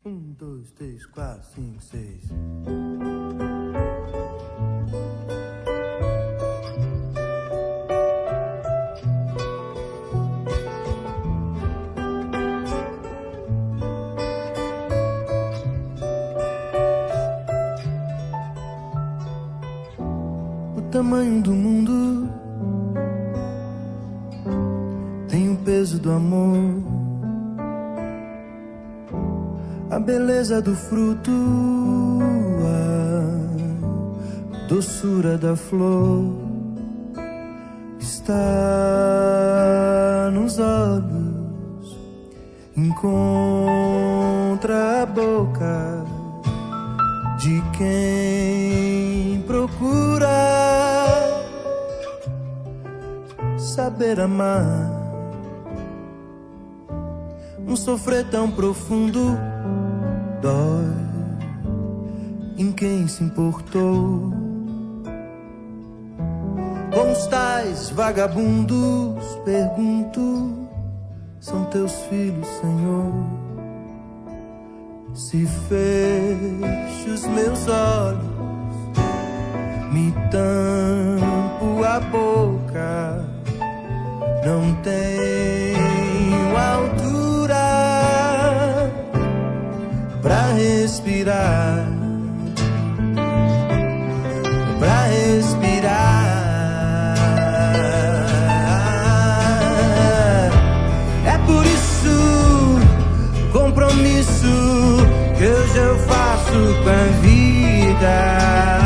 1, 2, 3, 4, 5, 6. O tamanho do mundo tem o peso do amor. A beleza do fruto, a doçura da flor está nos olhos. Encontra a boca de quem procura saber amar. Um sofrer tão profundo dói em quem se importou. Bons tais vagabundos, pergunto, são teus filhos, Senhor? Se fecho os meus olhos, me tampo a boca, não tenho altura pra respirar, pra respirar. É por isso, compromisso que hoje eu faço com a vida,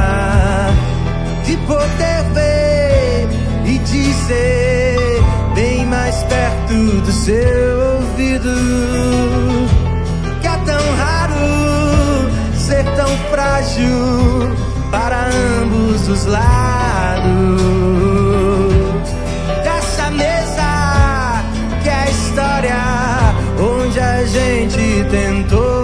de poder ver e dizer bem mais perto do seu ouvido, que é tão raro ser tão frágil para ambos os lados. Dessa mesa que é a história onde a gente tentou